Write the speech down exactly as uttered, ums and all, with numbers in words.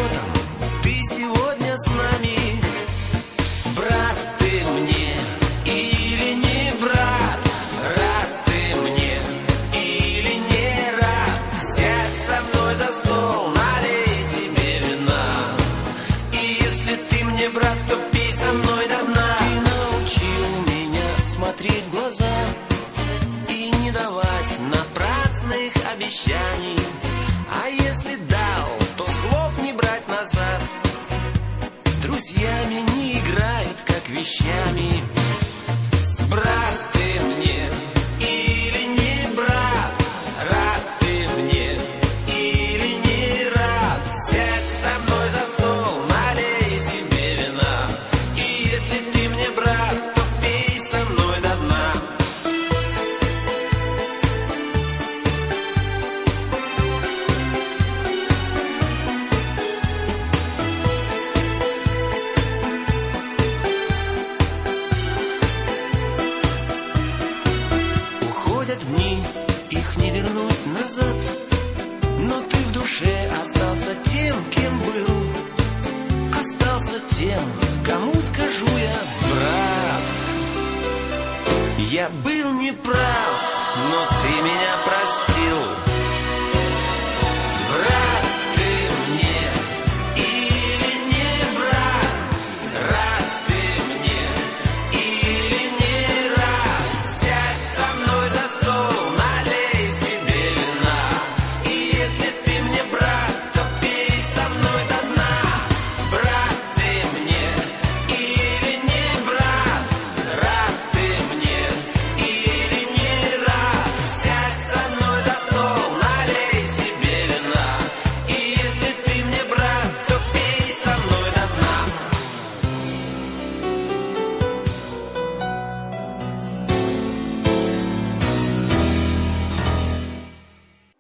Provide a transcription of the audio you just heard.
там? Ты сегодня с нами? Брат ты мне или не брат? Рад ты мне или не рад? Сядь со мной за стол, налей себе вина. И если ты мне брат, то пей со мной до дна. Ты научил меня смотреть в глаза и не давать напрасных обещаний. А если дал, то слов не брать назад. Друзьями не играют, как вещами. Брат ты мне или не брат? Рад ты мне или не рад? Сядь со мной за стол, налей себе вина. И если ты мне брат, то пей со мной до дна. Уходят дни, их не вернуть назад. Но ты в душе остался тем, кем был. Остался тем, кому скажу я: брат, я был неправ, но ты меня прости.